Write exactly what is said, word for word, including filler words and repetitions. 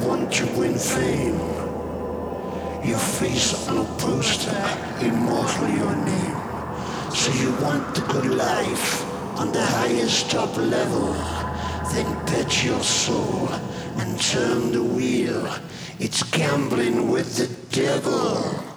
want to win fame. Your face on a poster, immortal your name. So you want the good life on the highest top level. Then bet your soul and turn the wheel. It's gambling with the devil.